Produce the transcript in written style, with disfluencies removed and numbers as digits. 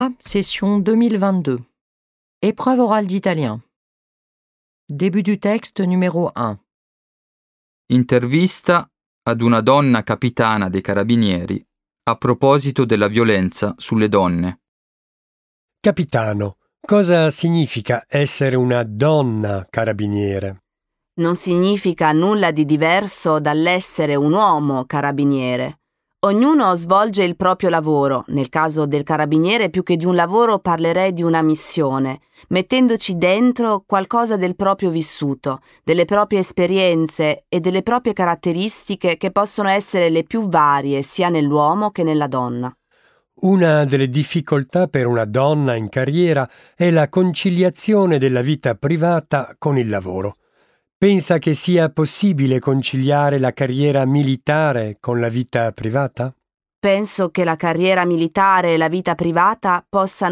Session 2022. Épreuve orale d'italien. Début du texte numéro 1. Intervista ad una donna capitana dei carabinieri a proposito della violenza sulle donne. Capitano, cosa significa essere una donna carabiniere? Non significa nulla di diverso dall'essere un uomo carabiniere. Ognuno svolge il proprio lavoro. Nel caso del carabiniere, più che di un lavoro, parlerei di una missione, mettendoci dentro qualcosa del proprio vissuto, delle proprie esperienze e delle proprie caratteristiche che possono essere le più varie sia nell'uomo che nella donna. Una delle difficoltà per una donna in carriera è la conciliazione della vita privata con il lavoro. Pensa che sia possibile conciliare la carriera militare con la vita privata? Penso che la carriera militare e la vita privata possano